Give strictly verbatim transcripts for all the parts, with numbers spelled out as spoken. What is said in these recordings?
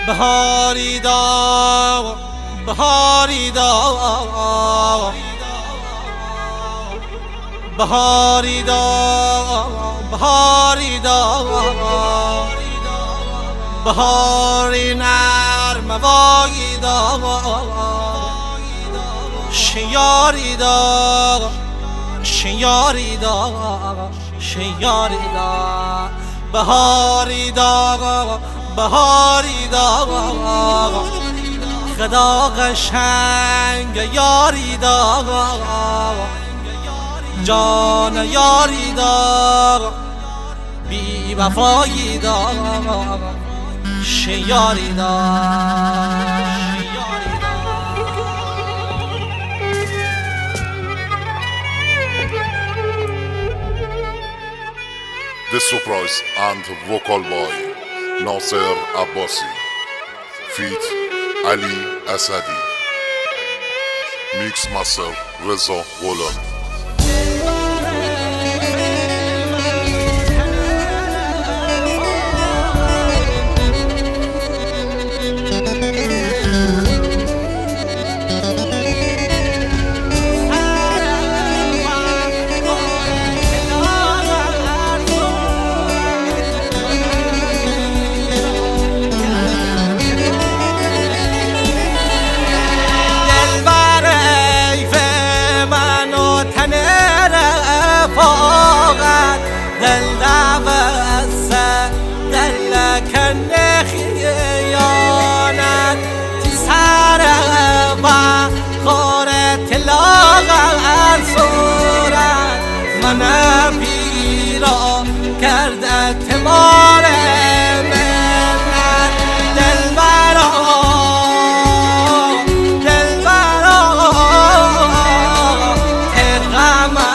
بهاری دا بهاری دا بهاری دا بهاری دا بهاری نرم وایی دا شیاری دا شیاری دا شیاری دا بهاری دا بهاری دا خدا قشنگ یاری دا جان یاری دا بی وفایی دا شیاری دا The surprise and vocal by Nasser Abbasi feat Ali Asadi. Mix master Reza Gholam. دل دعوسه دل کنه خیانت تی سر و خورت لاغر صورت من پیرا کرده تمار منت دل برا دل برا تغمه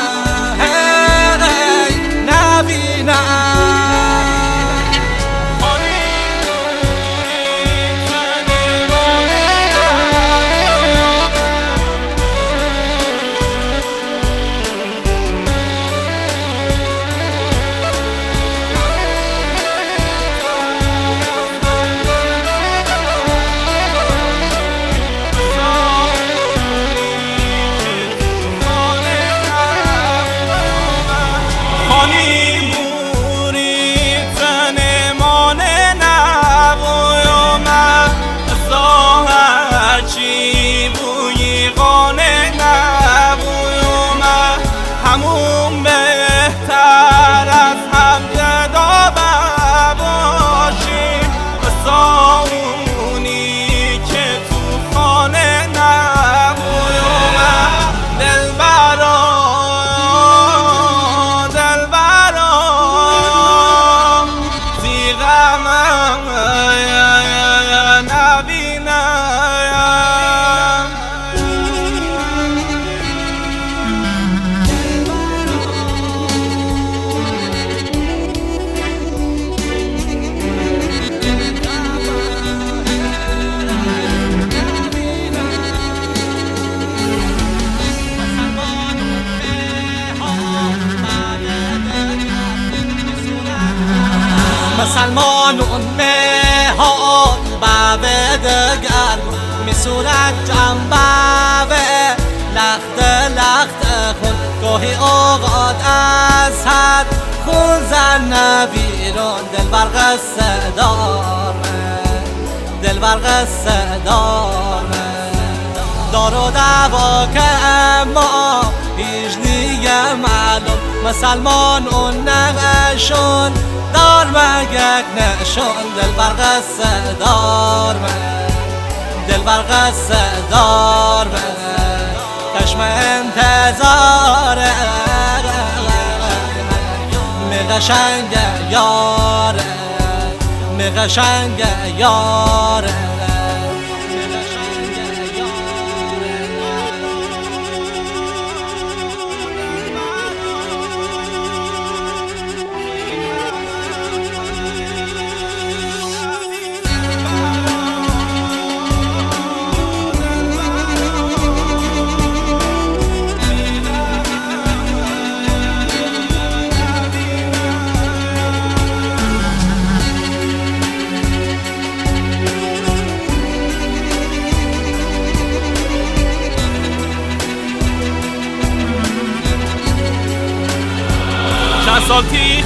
مسلمانون مهاد بابه دگر می صورت جنبه لخت لخت خون گاهی اوقات از حد خون زن بیرون دل برق صدامه دل برق صدامه دار و دوا که اما هیچ نیه معلوم مسلمانون نقشون دار مگک نشون دل برق صدار من دل برق صدار من چشم انتظاره می قشنگ یاره می قشنگ یاره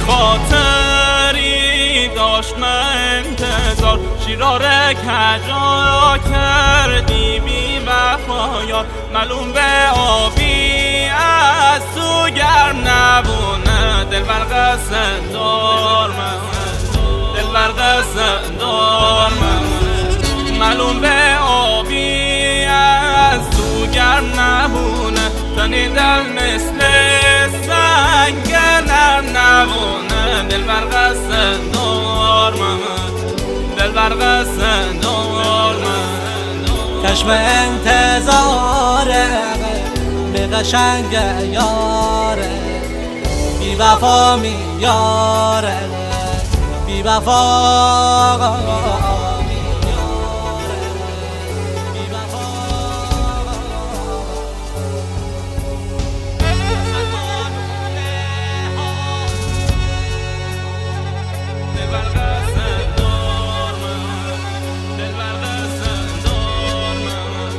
خاطری داشت من انتظار شیراره کجا کردی بی وفایار معلوم به آبی از تو گرم نبونه دل برق سندار من دل برق سندار من معلوم به آبی از تو گرم نبونه تنی دل مثل سنگ نرم نبونه دل برق سندار من دل برق سندار من چشم انتظاره به قشنگ یاره بی وفا میاره بی وفا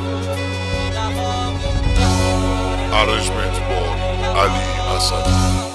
Arrangement by Ali Asadi.